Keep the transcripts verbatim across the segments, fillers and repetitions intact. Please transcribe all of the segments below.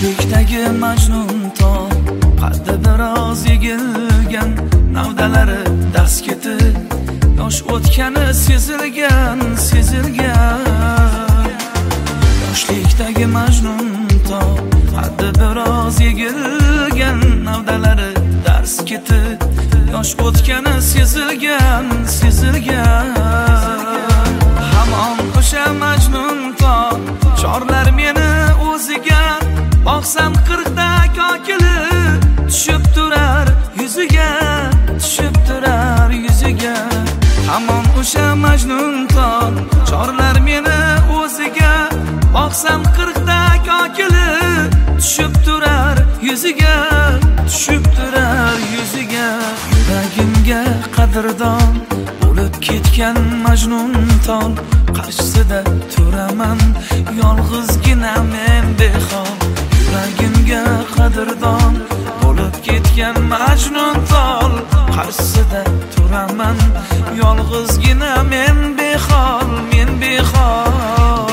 Yoshlikdagi majnun tol, qaddi biroz egilgan, navdalari dast ketib, yosh o'tgani sezilgan, sezilgan. Yoshlikdagi majnun tol, qaddi biroz egilgan, navdalari dast ketib, yosh o'tgani sezilgan, sezilgan. Hamon o'sha majnun tol, chorlar meni o'ziga, boqsam qirqda kokili tushib turar yuziga, tushib turar yuziga. Hamon o'sha majnun tol, chorlar meni o'ziga, boqsam qirqda kokili tushib turar yuziga, tushib turar yuziga. Yuragimga qadrdon bo'lib ketgan majnun tol, qarshisida turaman yolg'izgina men behol. Yuragimga qadrdon bo'lib ketgan majnun tol, qarshisida turaman yolg'izgina men behol, men behol.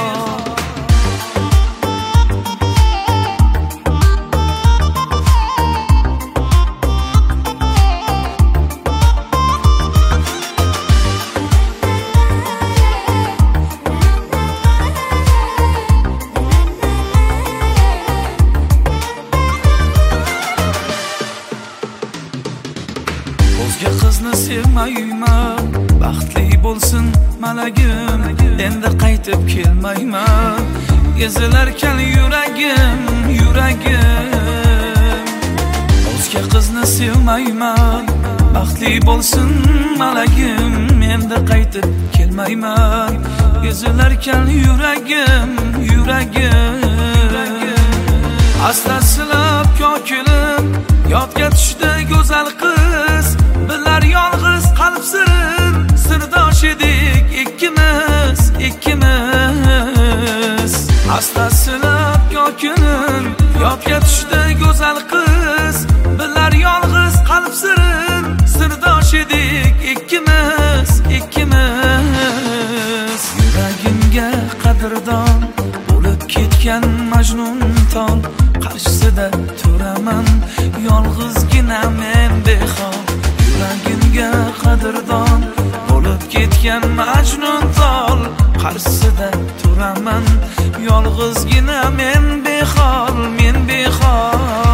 O'zga qizni sevmayman, baxtli bo'lsin malagim, endi qaytib kelmayman. Ezilarkan yuragim, yuragim. O'zga qizni sevmayman, baxtli bo'lsin malagim, endi qaytib kelmayman. Ezilarkan yuragim, yuragim. Asta silab kokilim, yodga tushdi go'zal qiz. Bilar yolg'iz qalb sirin, sirdosh edik ikkimiz, ikkimiz. Asta silab kokilim, yodga tushdi go'zal qiz. Bilar yolg'iz qalb sirin, sirdosh edik ikkimiz, ikkimiz. Yuragimga qadrdon bo'lib ketgan majnun tol, qarshisida turaman yolg'izgina men behol. Yuragimga qadrdon bo'lib ketgan majnun tol, qarshisida turaman yolg'izgina men behol, men behol.